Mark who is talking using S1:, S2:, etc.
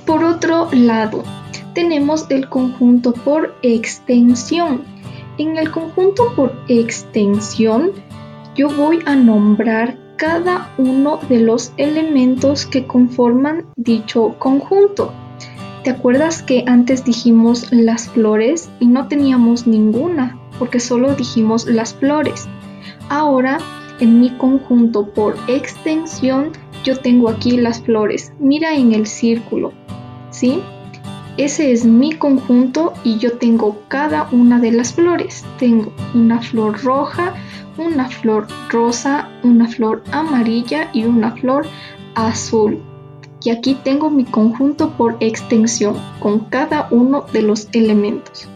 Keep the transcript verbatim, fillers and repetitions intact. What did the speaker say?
S1: Por otro lado, tenemos el conjunto por extensión. En el conjunto por extensión, yo voy a nombrar cada uno de los elementos que conforman dicho conjunto. ¿Te acuerdas que antes dijimos las flores y no teníamos ninguna, porque solo dijimos las flores? Ahora, en mi conjunto por extensión, yo tengo aquí las flores. Mira en el círculo, ¿sí? Ese es mi conjunto y yo tengo cada una de las flores. Tengo una flor roja, una flor rosa, una flor amarilla y una flor azul. Y aquí tengo mi conjunto por extensión con cada uno de los elementos.